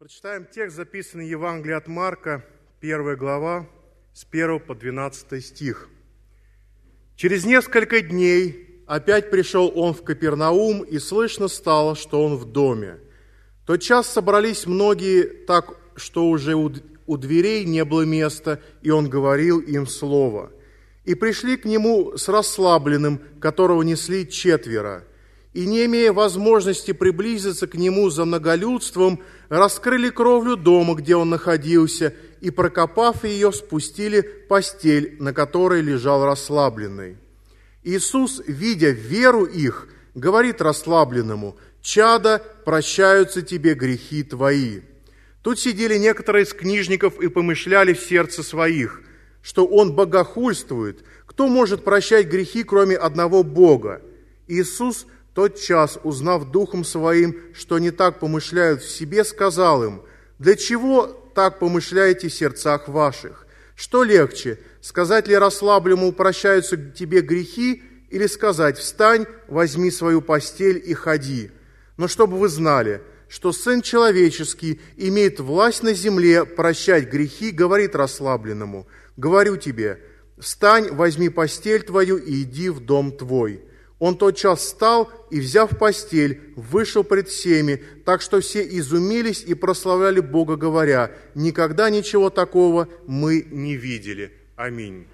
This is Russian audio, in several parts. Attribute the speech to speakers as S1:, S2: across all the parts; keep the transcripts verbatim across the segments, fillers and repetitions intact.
S1: Прочитаем текст, записанный в Евангелии от Марка, первая глава, с первого по двенадцатый стих. «Через несколько дней опять пришел он в Капернаум, и слышно стало, что он в доме. Тотчас собрались многие так, что уже у дверей не было места, и он говорил им слово. И пришли к нему с расслабленным, которого несли четверо, и, не имея возможности приблизиться к нему за многолюдством, раскрыли кровлю дома, где он находился, и, прокопав ее, спустили постель, на которой лежал расслабленный. Иисус, видя веру их, говорит расслабленному: «Чадо, прощаются тебе грехи твои». Тут сидели некоторые из книжников и помышляли в сердце своих, что он богохульствует. Кто может прощать грехи, кроме одного Бога? Иисус, тотчас, узнав духом своим, что они так помышляют в себе, сказал им: «Для чего так помышляете в сердцах ваших? Что легче, сказать ли расслабленному: прощаются тебе грехи, или сказать: встань, возьми свою постель и ходи? Но чтобы вы знали, что Сын Человеческий имеет власть на земле прощать грехи, говорит расслабленному: говорю тебе, встань, возьми постель твою и иди в дом твой». Он тотчас встал и, взяв постель, вышел пред всеми, так что все изумились и прославляли Бога, говоря: «Никогда ничего такого мы не видели». Аминь.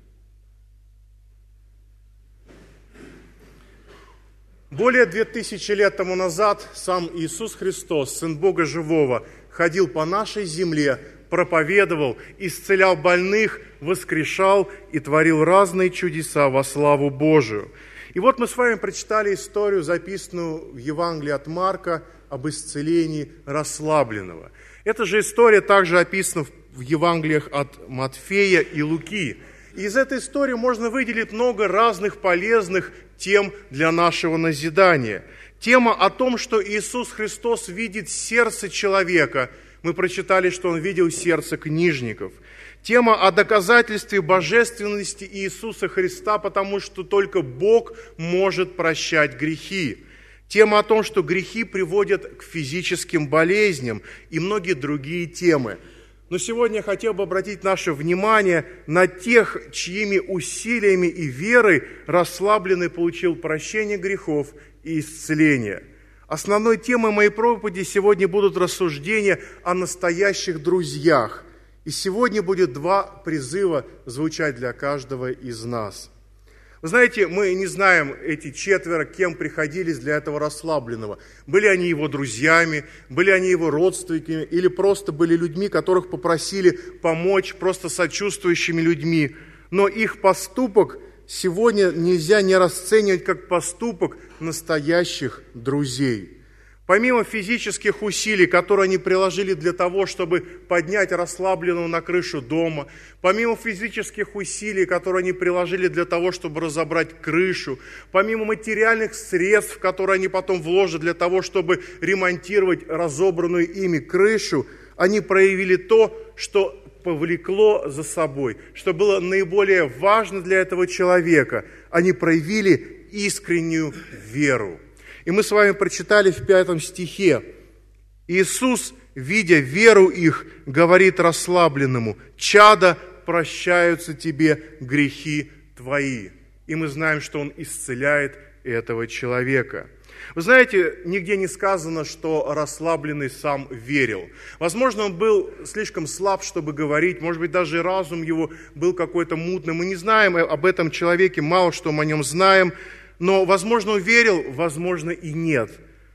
S1: Более две тысячи лет тому назад сам Иисус Христос, Сын Бога Живого, ходил по нашей земле, проповедовал, исцелял больных, воскрешал и творил разные чудеса во славу Божию. И вот мы с вами прочитали историю, записанную в Евангелии от Марка, об исцелении расслабленного. Эта же история также описана в Евангелиях от Матфея и Луки. И из этой истории можно выделить много разных полезных тем для нашего назидания. Тема о том, что Иисус Христос видит сердце человека. Мы прочитали, что Он видел сердце книжников. Тема о доказательстве божественности Иисуса Христа, потому что только Бог может прощать грехи. Тема о том, что грехи приводят к физическим болезням и многие другие темы. Но сегодня я хотел бы обратить наше внимание на тех, чьими усилиями и верой расслабленный получил прощение грехов и исцеление. Основной темой моей проповеди сегодня будут рассуждения о настоящих друзьях. И сегодня будет два призыва звучать для каждого из нас. Вы знаете, мы не знаем, эти четверо, кем приходились для этого расслабленного. Были они его друзьями, были они его родственниками, или просто были людьми, которых попросили помочь, просто сочувствующими людьми. Но их поступок сегодня нельзя не расценивать как поступок настоящих друзей. Помимо физических усилий, которые они приложили для того, чтобы поднять расслабленного на крышу дома, помимо физических усилий, которые они приложили для того, чтобы разобрать крышу, помимо материальных средств, которые они потом вложат для того, чтобы ремонтировать разобранную ими крышу, они проявили то, что повлекло за собой, что было наиболее важно для этого человека. Они проявили искреннюю веру. И мы с вами прочитали в пятом стихе: «Иисус, видя веру их, говорит расслабленному: чадо, прощаются тебе грехи твои». И мы знаем, что Он исцеляет этого человека. Вы знаете, нигде не сказано, что расслабленный сам верил. Возможно, он был слишком слаб, чтобы говорить, может быть, даже разум его был какой-то мутный. Мы не знаем об этом человеке, мало что мы о нем знаем. Но, возможно, он верил, возможно, и нет.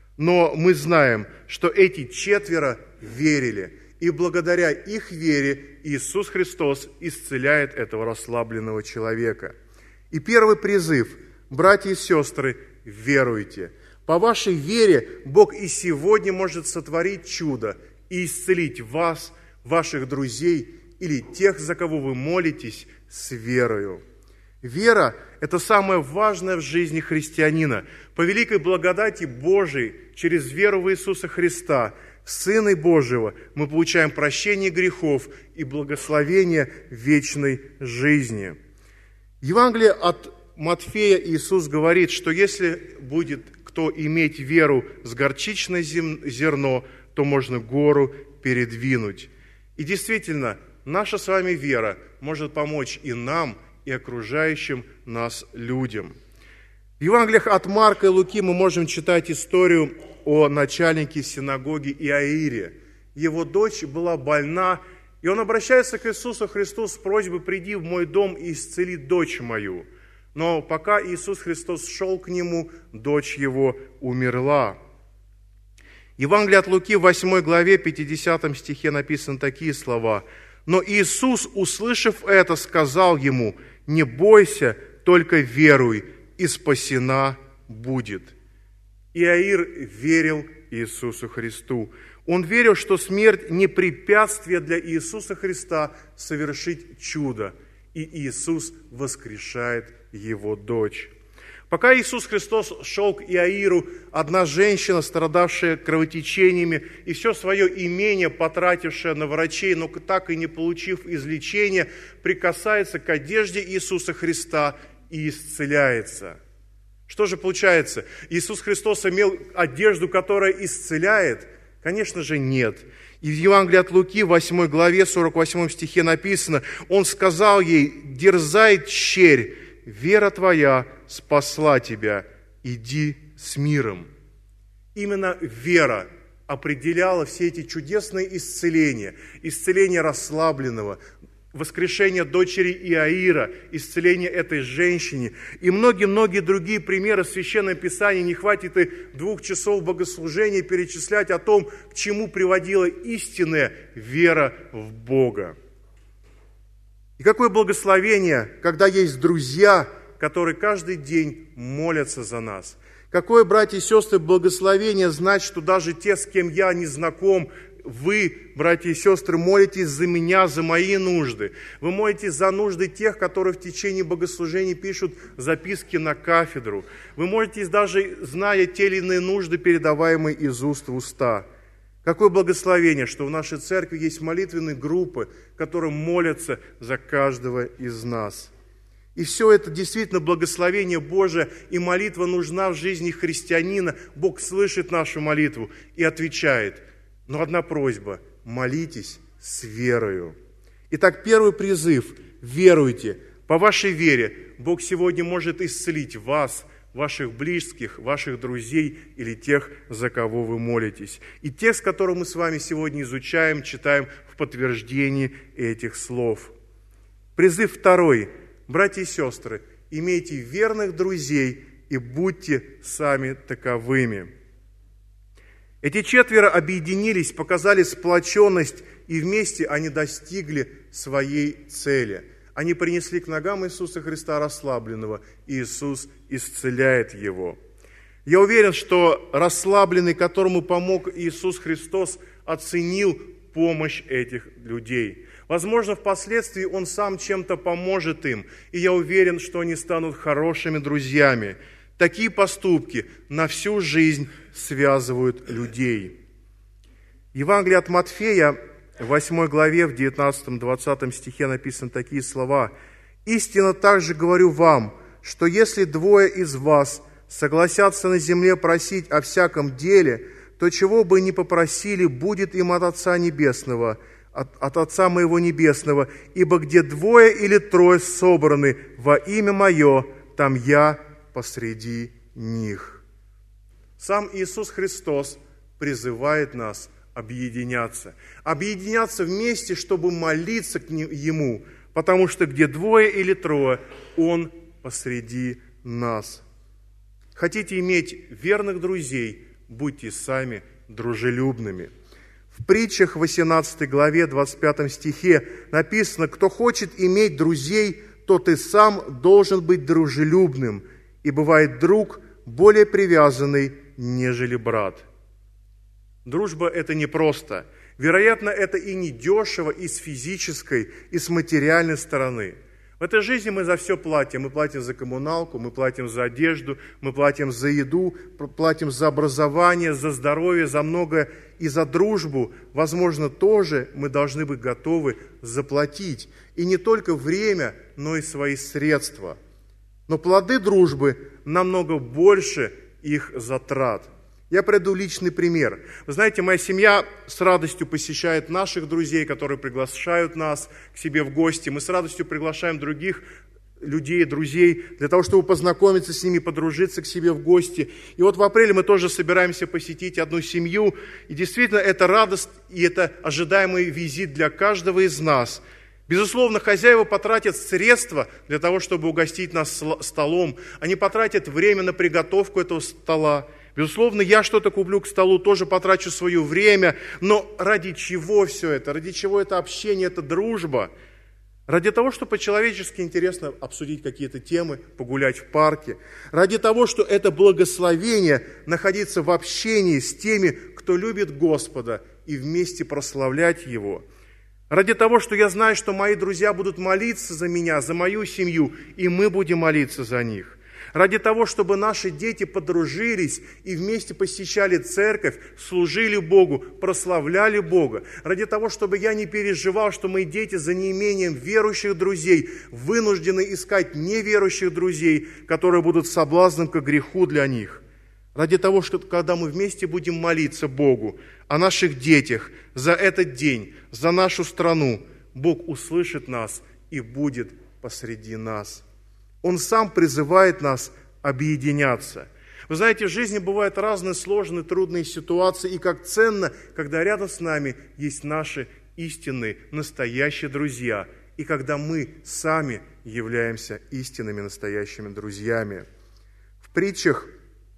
S1: Но мы знаем, что эти четверо верили. И благодаря их вере Иисус Христос исцеляет этого расслабленного человека. И первый призыв: братья и сестры, веруйте. По вашей вере Бог и сегодня может сотворить чудо и исцелить вас, ваших друзей или тех, за кого вы молитесь, с верою. Вера – это самое важное в жизни христианина. По великой благодати Божией, через веру в Иисуса Христа, Сына Божьего, мы получаем прощение грехов и благословение вечной жизни. В Евангелии от Матфея Иисус говорит, что если будет кто иметь веру с горчичное зерно, то можно гору передвинуть. И действительно, наша с вами вера может помочь и нам, и окружающим нас людям. В Евангелиях от Марка и Луки мы можем читать историю о начальнике синагоги Иаире. Его дочь была больна, и он обращается к Иисусу Христу с просьбой: «Приди в мой дом и исцели дочь мою». Но пока Иисус Христос шел к нему, дочь его умерла. Евангелие от Луки в восьмой главе, пятидесятом стихе написаны такие слова: «Но Иисус, услышав это, сказал ему: не бойся, только веруй, и спасена будет». Иаир верил Иисусу Христу. Он верил, что смерть не препятствие для Иисуса Христа совершить чудо, и Иисус воскрешает его дочь. Пока Иисус Христос шел к Иаиру, одна женщина, страдавшая кровотечениями и все свое имение потратившая на врачей, но так и не получив излечения, прикасается к одежде Иисуса Христа и исцеляется. Что же получается? Иисус Христос имел одежду, которая исцеляет? Конечно же, нет. И в Евангелии от Луки, в восьмой главе, сорок восьмом стихе написано: «Он сказал ей: дерзай, тщерь, вера твоя спасла тебя, иди с миром». Именно вера определяла все эти чудесные исцеления. Исцеление расслабленного, воскрешение дочери Иаира, исцеление этой женщине и многие-многие другие примеры Священного Писания. Не хватит и двух часов богослужения перечислять о том, к чему приводила истинная вера в Бога. И какое благословение, когда есть друзья, которые каждый день молятся за нас. Какое, братья и сестры, благословение знать, что даже те, с кем я не знаком, вы, братья и сестры, молитесь за меня, за мои нужды. Вы молитесь за нужды тех, которые в течение богослужений пишут записки на кафедру. Вы молитесь даже, зная те или иные нужды, передаваемые из уст в уста. Какое благословение, что в нашей церкви есть молитвенные группы, которые молятся за каждого из нас. И все это действительно благословение Божие, и молитва нужна в жизни христианина. Бог слышит нашу молитву и отвечает. Но одна просьба – молитесь с верою. Итак, первый призыв – веруйте. По вашей вере Бог сегодня может исцелить вас, ваших близких, ваших друзей или тех, за кого вы молитесь. И текст, который мы с вами сегодня изучаем, читаем в подтверждении этих слов. Призыв второй. Братья и сестры, имейте верных друзей и будьте сами таковыми. Эти четверо объединились, показали сплоченность, и вместе они достигли своей цели. Они принесли к ногам Иисуса Христа расслабленного, и Иисус исцеляет его. Я уверен, что расслабленный, которому помог Иисус Христос, оценил помощь этих людей. Возможно, впоследствии он сам чем-то поможет им, и я уверен, что они станут хорошими друзьями. Такие поступки на всю жизнь связывают людей. Евангелие от Матфея, в восьмой главе, в девятнадцатом-двадцатом стихе написаны такие слова: «Истинно также говорю вам, что если двое из вас согласятся на земле просить о всяком деле, то чего бы ни попросили, будет им от Отца Небесного, от, от Отца Моего Небесного, ибо где двое или трое собраны во имя Мое, там Я посреди них». Сам Иисус Христос призывает нас объединяться. Объединяться вместе, чтобы молиться к Ему, потому что где двое или трое, Он посреди нас. Хотите иметь верных друзей, будьте сами дружелюбными. В притчах в восемнадцатой главе, двадцать пятом стихе написано: «Кто хочет иметь друзей, тот и сам должен быть дружелюбным, и бывает друг более привязанный, нежели брат». Дружба – это непросто. Вероятно, это и не дешево и с физической, и с материальной стороны. В этой жизни мы за все платим. Мы платим за коммуналку, мы платим за одежду, мы платим за еду, платим за образование, за здоровье, за многое. И за дружбу, возможно, тоже мы должны быть готовы заплатить. И не только время, но и свои средства. Но плоды дружбы намного больше их затрат. Я приведу личный пример. Вы знаете, моя семья с радостью посещает наших друзей, которые приглашают нас к себе в гости. Мы с радостью приглашаем других людей, друзей, для того, чтобы познакомиться с ними, подружиться к себе в гости. И вот в апреле мы тоже собираемся посетить одну семью. И действительно, это радость и это ожидаемый визит для каждого из нас. Безусловно, хозяева потратят средства для того, чтобы угостить нас столом. Они потратят время на приготовку этого стола. Безусловно, я что-то куплю к столу, тоже потрачу свое время. Но ради чего все это? Ради чего это общение, это дружба? Ради того, что по-человечески интересно обсудить какие-то темы, погулять в парке. Ради того, что это благословение находиться в общении с теми, кто любит Господа, и вместе прославлять Его. Ради того, что я знаю, что мои друзья будут молиться за меня, за мою семью, и мы будем молиться за них. Ради того, чтобы наши дети подружились и вместе посещали церковь, служили Богу, прославляли Бога. Ради того, чтобы я не переживал, что мои дети за неимением верующих друзей вынуждены искать неверующих друзей, которые будут соблазном к греху для них. Ради того, что когда мы вместе будем молиться Богу о наших детях за этот день, за нашу страну, Бог услышит нас и будет посреди нас. Он сам призывает нас объединяться. Вы знаете, в жизни бывают разные сложные, трудные ситуации, и как ценно, когда рядом с нами есть наши истинные, настоящие друзья, и когда мы сами являемся истинными, настоящими друзьями. В притчах,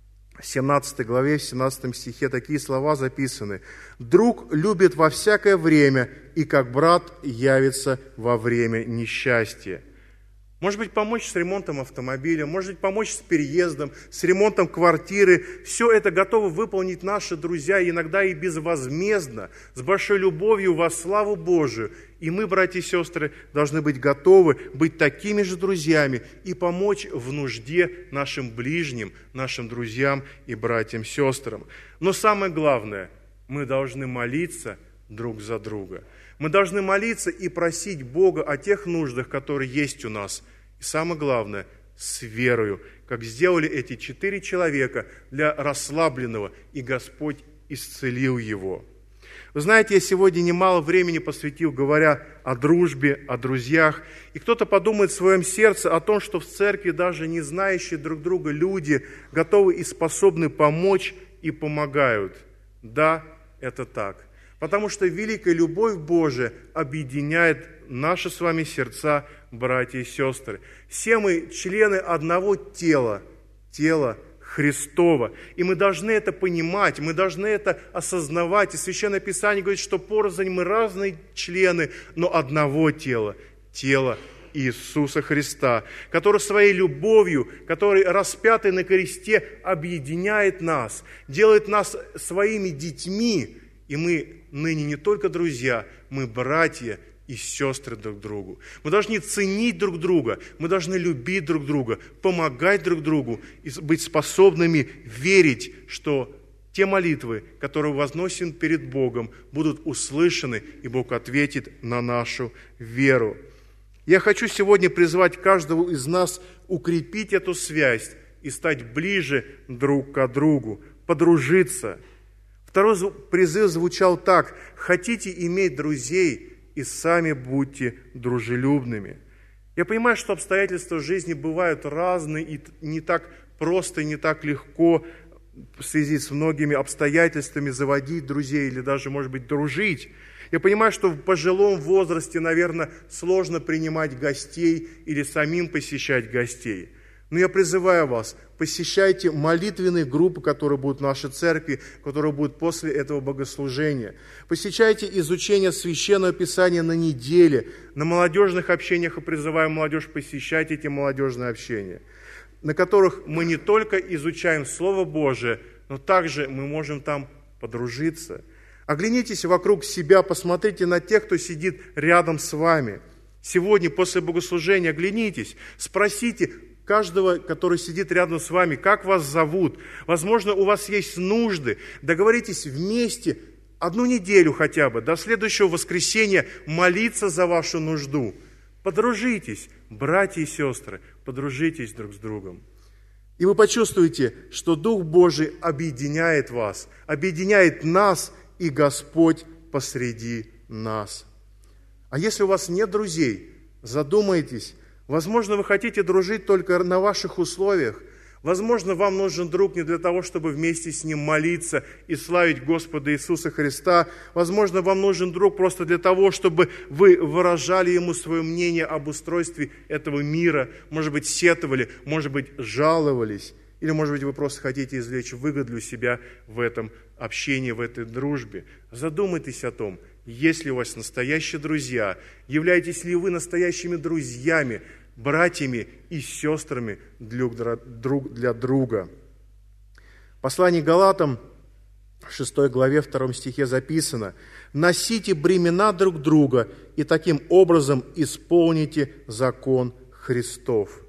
S1: в семнадцатой главе, в семнадцатом стихе такие слова записаны. «Друг любит во всякое время, и как брат явится во время несчастья». Может быть, помочь с ремонтом автомобиля, может быть, помочь с переездом, с ремонтом квартиры. Все это готовы выполнить наши друзья, иногда и безвозмездно, с большой любовью во славу Божию. И мы, братья и сестры, должны быть готовы быть такими же друзьями и помочь в нужде нашим ближним, нашим друзьям и братьям-сестрам. Но самое главное, мы должны молиться друг за друга. Мы должны молиться и просить Бога о тех нуждах, которые есть у нас. И самое главное, с верою, как сделали эти четыре человека для расслабленного, и Господь исцелил его. Вы знаете, я сегодня немало времени посвятил, говоря о дружбе, о друзьях. И кто-то подумает в своем сердце о том, что в церкви даже не знающие друг друга люди готовы и способны помочь и помогают. Да, это так. Потому что великая любовь Божия объединяет наши с вами сердца, братья и сестры. Все мы члены одного тела, тела Христова. И мы должны это понимать, мы должны это осознавать. И Священное Писание говорит, что порознь мы разные члены, но одного тела, тела Иисуса Христа, который своей любовью, который распятый на кресте, объединяет нас, делает нас своими детьми. И мы ныне не только друзья, мы братья и сестры друг другу. Мы должны ценить друг друга, мы должны любить друг друга, помогать друг другу и быть способными верить, что те молитвы, которые возносим перед Богом, будут услышаны, и Бог ответит на нашу веру. Я хочу сегодня призвать каждого из нас укрепить эту связь и стать ближе друг к другу, подружиться. Второй призыв звучал так: «Хотите иметь друзей, и сами будьте дружелюбными». Я понимаю, что обстоятельства жизни бывают разные, и не так просто, и не так легко в связи с многими обстоятельствами заводить друзей или даже, может быть, дружить. Я понимаю, что в пожилом возрасте, наверное, сложно принимать гостей или самим посещать гостей. Но я призываю вас, посещайте молитвенные группы, которые будут в нашей церкви, которые будут после этого богослужения. Посещайте изучение Священного Писания на неделе. На молодежных общениях я призываю молодежь посещать эти молодежные общения, на которых мы не только изучаем Слово Божие, но также мы можем там подружиться. Оглянитесь вокруг себя, посмотрите на тех, кто сидит рядом с вами. Сегодня после богослужения оглянитесь, спросите каждого, который сидит рядом с вами, как вас зовут. Возможно, у вас есть нужды. Договоритесь вместе одну неделю хотя бы, до следующего воскресенья молиться за вашу нужду. Подружитесь, братья и сестры, подружитесь друг с другом. И вы почувствуете, что Дух Божий объединяет вас, объединяет нас, и Господь посреди нас. А если у вас нет друзей, задумайтесь, возможно, вы хотите дружить только на ваших условиях. Возможно, вам нужен друг не для того, чтобы вместе с ним молиться и славить Господа Иисуса Христа. Возможно, вам нужен друг просто для того, чтобы вы выражали ему свое мнение об устройстве этого мира. Может быть, сетовали, может быть, жаловались. Или, может быть, вы просто хотите извлечь выгоду для себя в этом общении, в этой дружбе. Задумайтесь о том, есть ли у вас настоящие друзья, являетесь ли вы настоящими друзьями, братьями и сестрами друг для друга. В послании к Галатам, в шестой главе, втором стихе записано: «Носите бремена друг друга, и таким образом исполните закон Христов».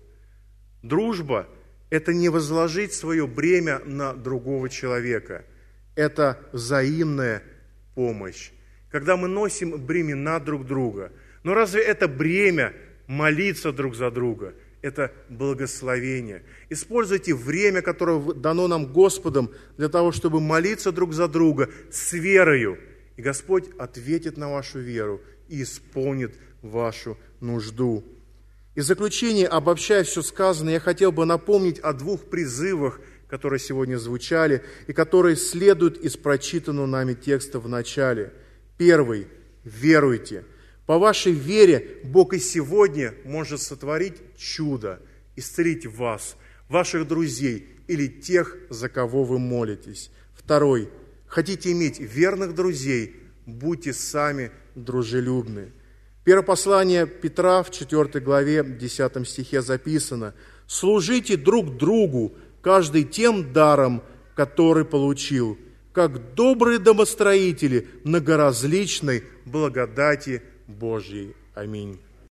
S1: Дружба – это не возложить свое бремя на другого человека. Это взаимная помощь. Когда мы носим бремена друг друга. Но разве это бремя молиться друг за друга? Это благословение. Используйте время, которое дано нам Господом, для того, чтобы молиться друг за друга с верою. И Господь ответит на вашу веру и исполнит вашу нужду. И в заключение, обобщая все сказанное, я хотел бы напомнить о двух призывах, которые сегодня звучали и которые следуют из прочитанного нами текста в начале. Первый – веруйте. По вашей вере Бог и сегодня может сотворить чудо, исцелить вас, ваших друзей или тех, за кого вы молитесь. Второй – хотите иметь верных друзей, будьте сами дружелюбны. Первое послание Петра в четвёртой главе, десятом стихе записано: «Служите друг другу, каждый тем даром, который получил, как добрые домостроители многоразличной благодати Божьей». Аминь.